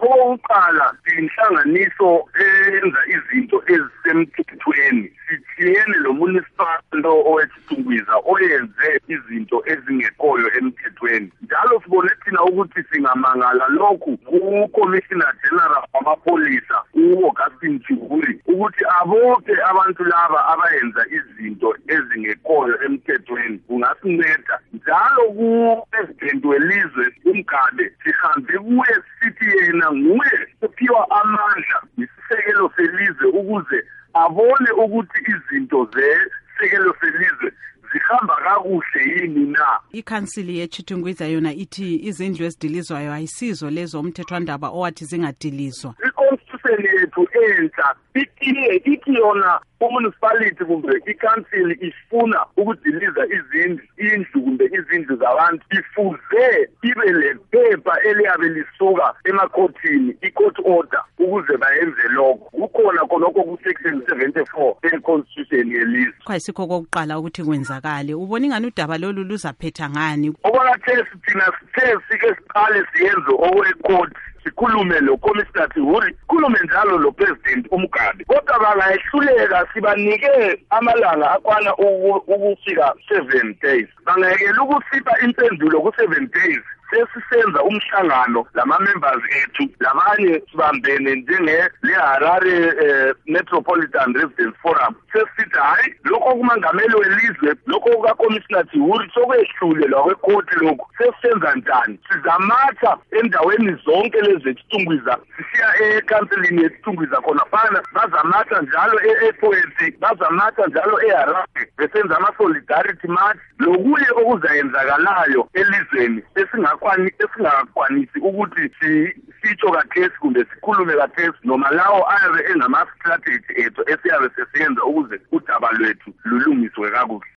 Okokuqala inhlanganiso eyenza izinto ezisemthethweni sithiyene lo municipal owethungwiza oyenze izinto ezingekhoyo emthethweni. Njalo sibone thina ukuthi singamangala lokhu ku-Commissioner General wamapolisa u-Augustine Chiguri ukuthi abonke abantu laba abayenza izinto ezingekhoyo emthethweni kungasinceda. Njalo ku-President welizwe uMgabe sihambe kuye sithi yena nguye uphiwa amandla isisekelo selizwe ukuze abone ukuthi izinto zesekelo selizwe zihamba kakuhle yini na. Ikhansili yeChitungwiza yona ithi izindlu ezidilizwayo ayisizo lezo umthethwandaba owathi zingadilizwa. I-constitution yethu entsha ithi yona umunicipality kumbe ikhansili ifuna ukudiliza indlu kumbe izindlu zabantu ifuze ibe lephepha eliyabe lisuka emakhothini i-court order ukuze bayenze lokho. Kukhona khonokho ku-section 74 e-constitution yelizwe. Kwayisikho kokuqala ukuthi kwenzakale. Ubona ingani udaba lolu luzaphetha ngani? Okwakathe thina sithe sike siqale siyenze okwe-court sikhulume lo Commissioner Chiguri, khulume njalo lo President uMgabe. Kodwa bangayehluleka sibanike amalanga akwana ukufika 7 days. Bangayekela ukusipha impendulo ku-7 days. Sesisenza umhlangano lama-members ethu labanye sibambene le-Harare Metropolitan Residence Forum. Sesithi hayi lokho kumangameli welizwe lokho kuka-Commissioner Chiguri sokwehlule lwakwekoti lokhu sesisenza njani. Sizamatha endaweni zonke lezi eChitungwiza sisiya ekansilini yeChitungwiza khona fana bazamatha njalo e-Poetry bazamatha njalo eHarare besenza ama-solidarity march lokunye okuzayenzakalayo elizweni esingakwanisi ukuthi sitsho kathesi kumbe sikhulume kathesi noma lawo ayabe engama-strategy ethu esiyabe sesiyenza ukuze udaba lwethu lulungiswe kakuhle.